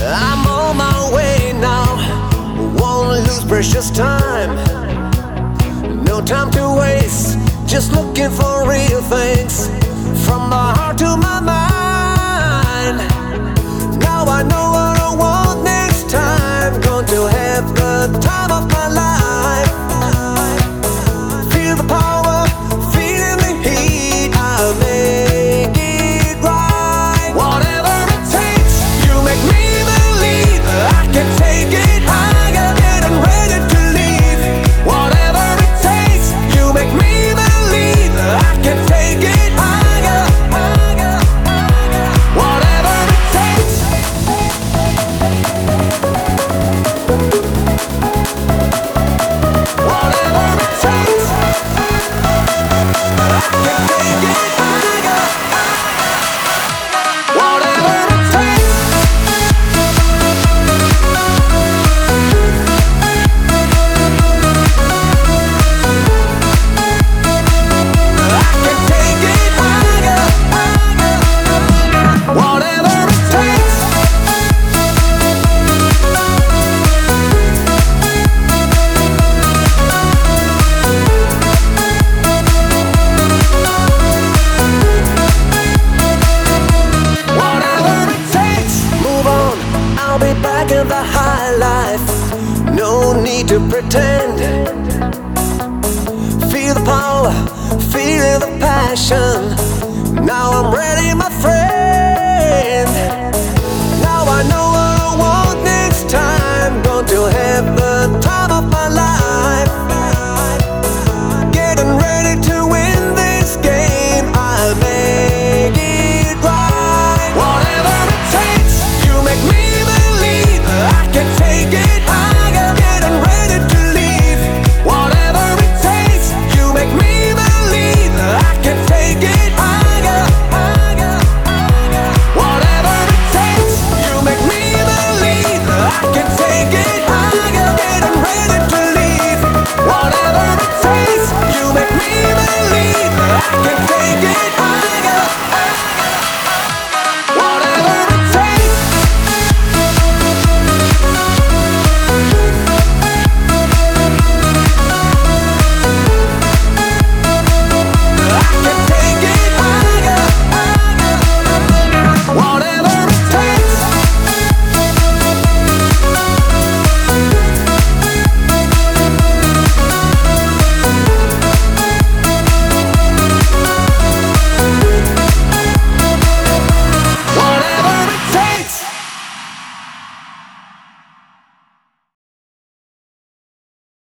I'm on my way now, won't lose precious time. No time to waste, just looking for real things. From my heart to my mind, now I know what I want next time. Going to have the time of my life. Feel the power, feeling the heat, I'll make it right. Whatever it takes, you make me believe I can take it higher, getting ready to leave. Whatever it takes, you make me believe I can take it higher, higher, higher. Whatever it takes. Whatever it takes, I can take it higher, whatever it takes. I can take it higher, higher, whatever it takes. Whatever it takes. Move on, I'll be back in the high life. No need to pretend. Feel the power, feel the passion.